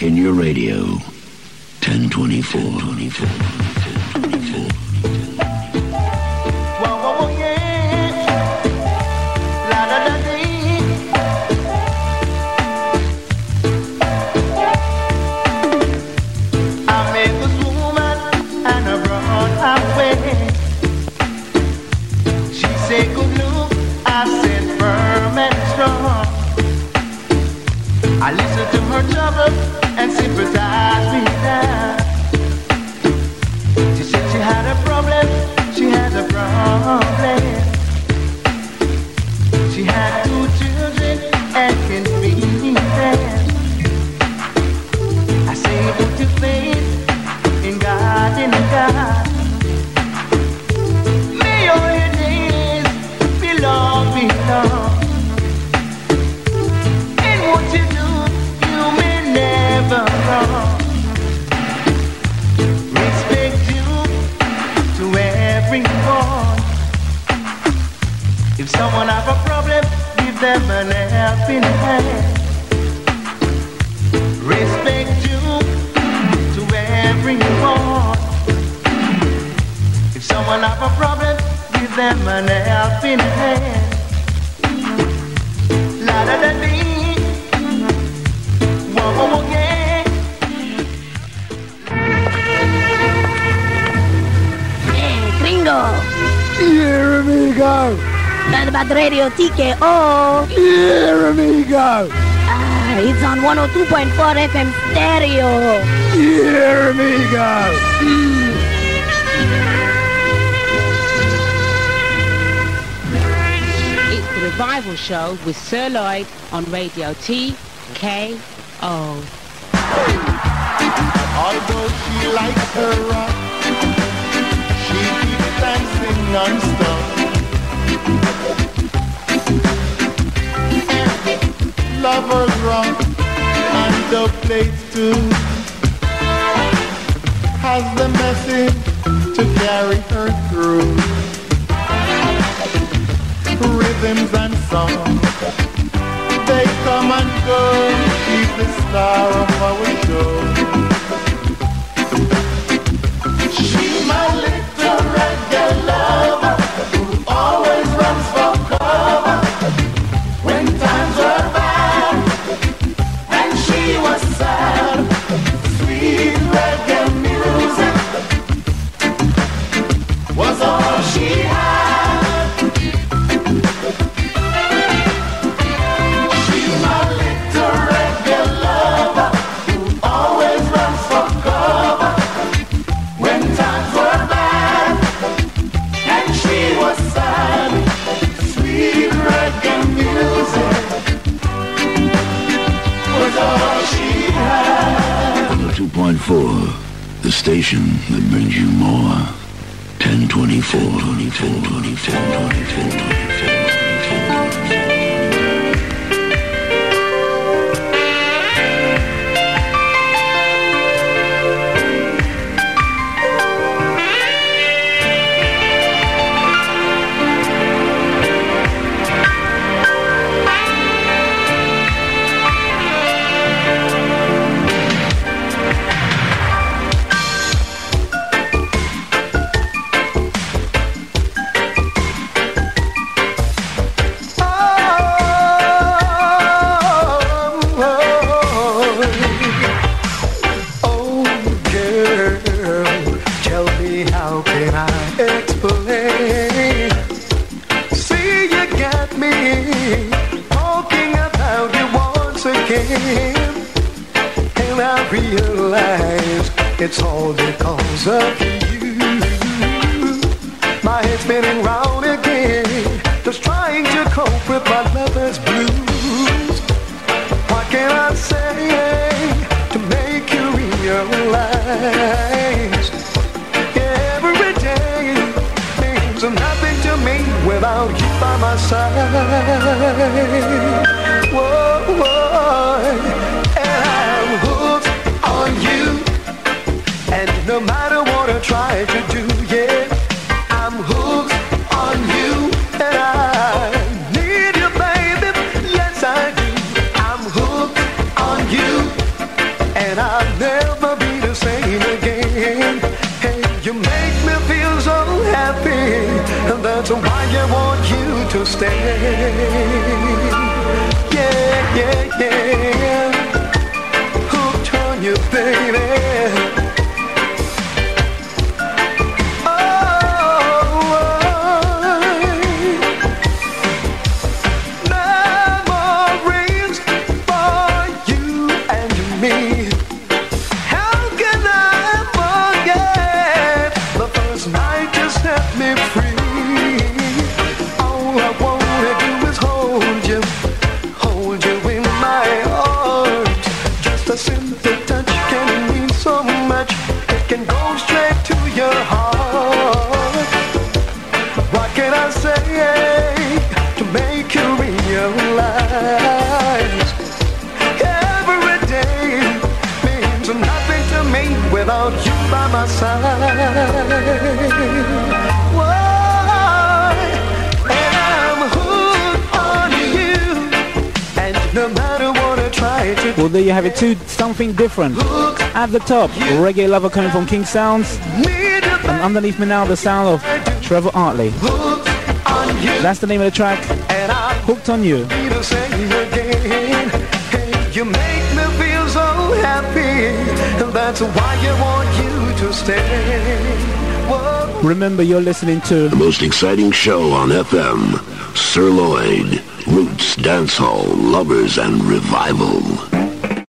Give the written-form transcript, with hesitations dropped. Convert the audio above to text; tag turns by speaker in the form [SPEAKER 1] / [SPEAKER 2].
[SPEAKER 1] In your radio, 1024.
[SPEAKER 2] I listen to her trouble and sympathize with her. She said she had a problem, she had a problem. She had 2 children and can't feed them. I say put your faith in God, in God. May your days be long, be long. And what you do, you may never wrong. Respect you to everyone. If someone have a problem, give them an helping hand. Respect you to everyone. If someone have a problem, give them an helping hand. La da da dee, whoa whoa whoa yeah.
[SPEAKER 3] Hey, gringo.
[SPEAKER 4] Yeah, amigo.
[SPEAKER 3] Heard about the radio TKO?
[SPEAKER 4] Yeah, amigo.
[SPEAKER 3] It's on 102.4 FM stereo.
[SPEAKER 4] Yeah, amigo.
[SPEAKER 5] It's the Revival Show with Sir Lloyd on Radio TKO.
[SPEAKER 2] Although she likes her rock, she keeps dancing non-stop. Lovers rock and the place too has the message to carry her through. Rhythms and songs, they come and go. She's the star of our show. She's my little reggae lover who always runs for cover when times were bad and she was sad. Sweet reggae music was all she had. She's my little reggae lover who always runs for cover when times were bad and she was sad. Sweet reggae music was all she had.
[SPEAKER 1] 2.4, the station that brings you more. 1024.
[SPEAKER 4] And I realize it's all because of you. My head's spinning round again, just trying to cope with my lover's blues. What can I say to make you realize? Every day means nothing to me without you by my side. Whoa, whoa. And I'm hooked on you, and no matter what I try to do, yeah, I'm hooked on you, and I need you, baby, yes I do. I'm hooked on you, and and I'll never be the same again. Hey, you make me feel so happy, and that's why I want you to stay. Yeah, yeah, yeah. Hooked on you, baby. Without you by my side. Why? And I'm hooked on you, and no matter what I try to do.
[SPEAKER 6] Well, there you have it too, something different. At the top, Reggae Lover coming from King Sounds, and underneath me now the sound of Trevor Hartley. That's the name of the track, Hooked on You.
[SPEAKER 4] You make me feel so happy, and that's why I want you to stay. Whoa.
[SPEAKER 6] Remember, you're listening to
[SPEAKER 1] the most exciting show on FM, Sir Lloyd, Roots, Dancehall, Lovers, and Revival.